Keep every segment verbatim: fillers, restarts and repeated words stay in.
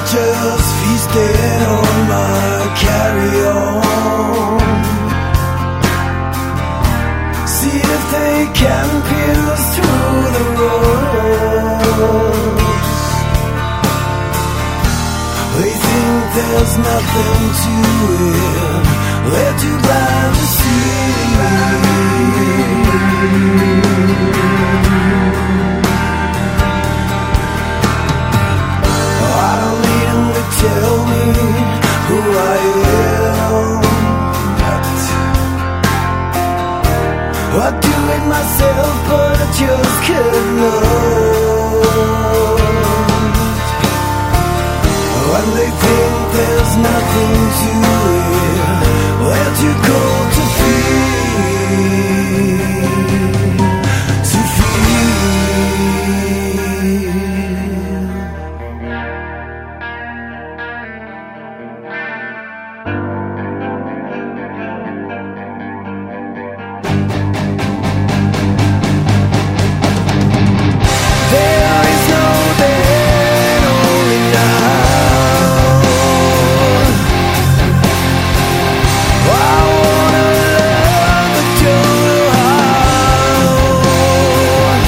just feasting on my carry-on. See if they can pierce through the rose. They think there's nothing to it, they're too blind to see. I don't need them to tell me who I am. I do it myself, but I just cannot. When they think there's nothing to it, they're too cold to feel, to feel. There is no then, only now. I wanna love but don't know how.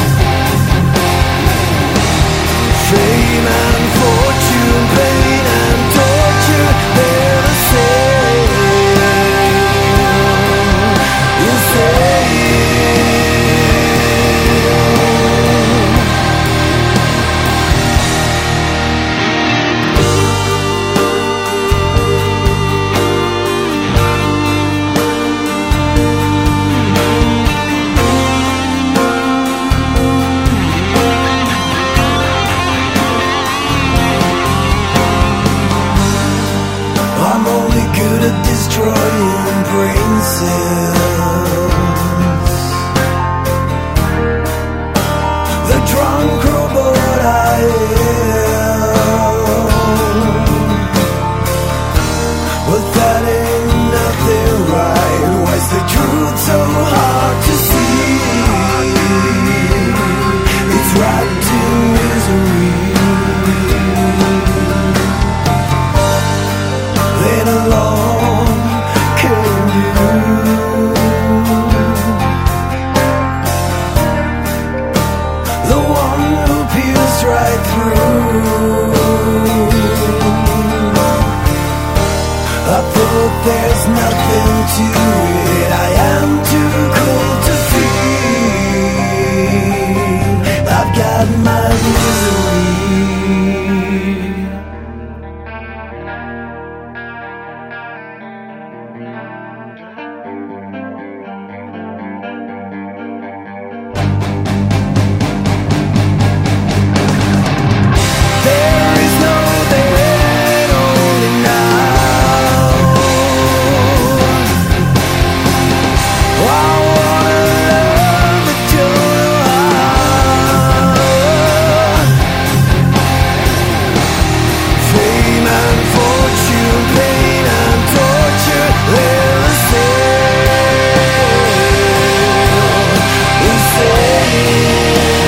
Fame and fortune, pain and torture, they're the same. You say I'm only good at destroying brain cells. The drunk robot I am. But that ain't nothing right. Why's the truth so hard to see? It's wrapped in misery. Then along came you. The one who pierced right through. I thought there's nothing to it, I am too cold to feel. I've got my misery. There is no then, only now. I wanna love but don't know how. Fame and fortune, pain and torture, they're the same. The same.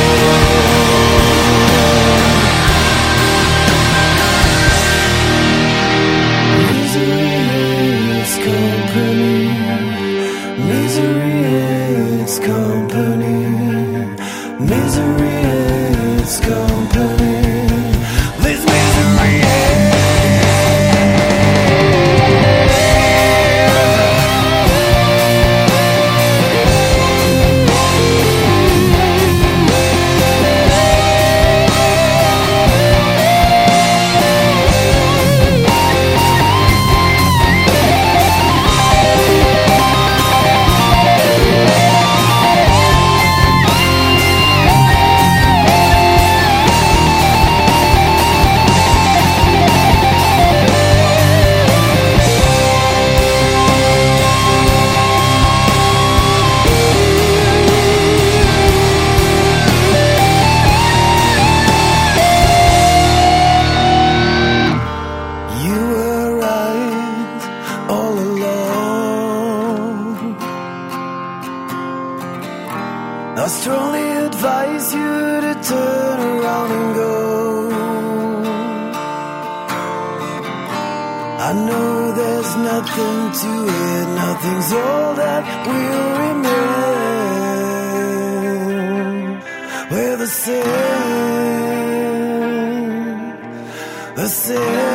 Misery is company. Misery is company. Misery is company. This misery I strongly advise you to turn around and go. know there's nothing to it, nothing's all that will remain. We're the same, the same.